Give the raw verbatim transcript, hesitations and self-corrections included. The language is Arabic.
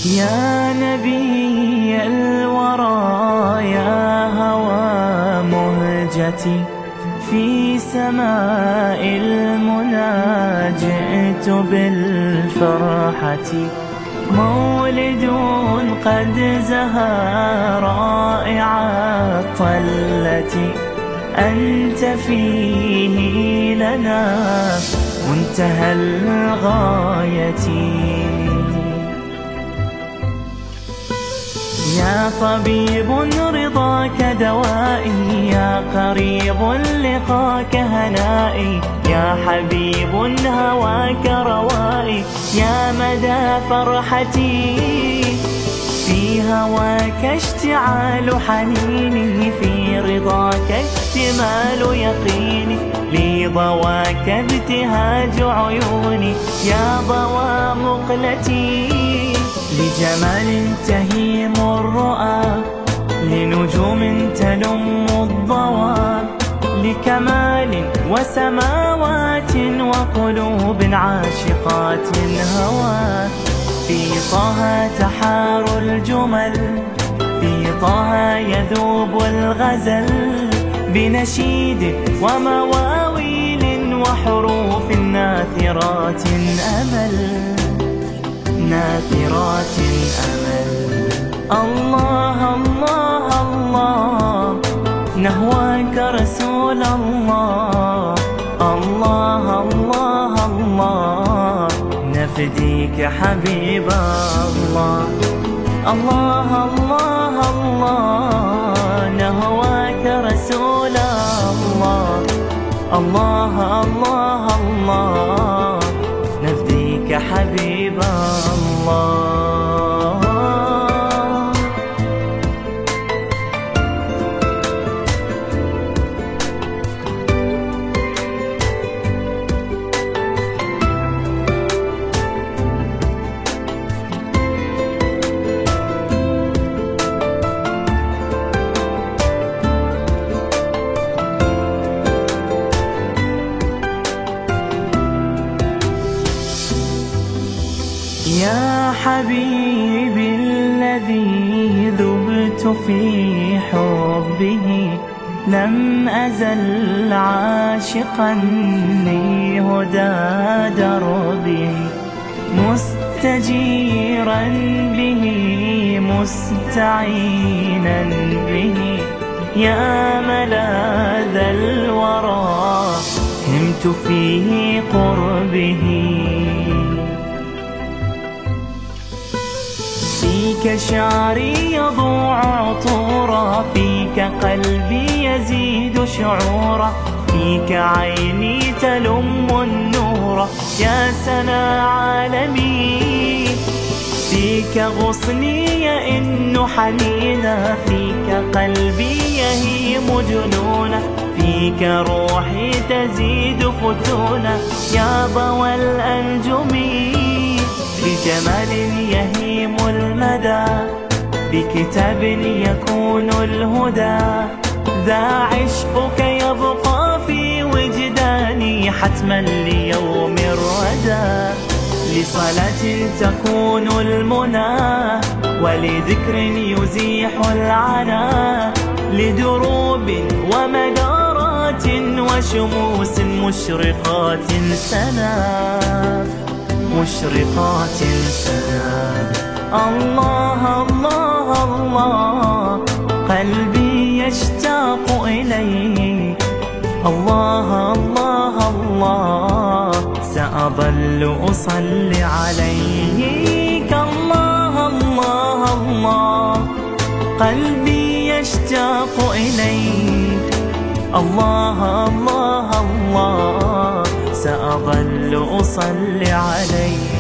يا نبي الورى يا هوى مهجتي، في سماء المنى جئت بالفرحة. مولد قد زهى رائع الطلة، أنت فيه لنا منتهى الغاية. يا طبيب رضاك دوائي، يا قريب لقاك هنائي، يا حبيب هواك روائي، يا مدى فرحتي. في هواك اشتعال حنيني، في رضاك اكتمال يقيني، لي ضواك ابتهاج عيوني، يا ضوى مقلتي. لجمال تهيم الرؤى، لنجوم تلم الضوى، لكمال وسماوات وقلوب عاشقات هوى. في طه تحار الجمل، في طه يذوب الغزل، بنشيد ومواويل وحروف ناثرات أمل، ناثرات أمل. الله الله الله نهواك رسول الله، الله الله الله نفديك حبيب الله. الله الله الله نهواك رسول الله، الله الله الله نفديك حبيب الله. يا حبيبي الذي ذبت في حبه، لم أزل عاشقا لهدى دربه، مستجيرا به مستعينا به، يا ملاذ الورى همت في قربه. فيك شعري يضوع عطورا، فيك قلبي يزيد شعورا، فيك عيني تلم النور، يا سنا عالمي. فيك غصني يئن حنينا، فيك قلبي يهيم جنونا، فيك روحي تزيد فتونا، يا ضوى الأنجم. بجمال يهيم المدى، بكتاب يكون الهدى، ذا عشقك يبقى في وجداني حتما ليوم الردى. لصلاة تكون المنى، ولذكر يزيح العنا، لدروب ومدارات وشموس مشرقات سنا، مشرقات سنا. الله الله الله قلبي يشتاق إليك، الله الله الله سأظل أصلي عليك. الله الله الله قلبي يشتاق إليك، الله الله الله سأظل أصلي عليك.